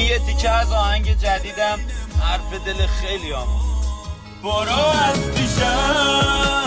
یه تیکه از آهنگ جدیدم حرف دل خیلی برو از پیشم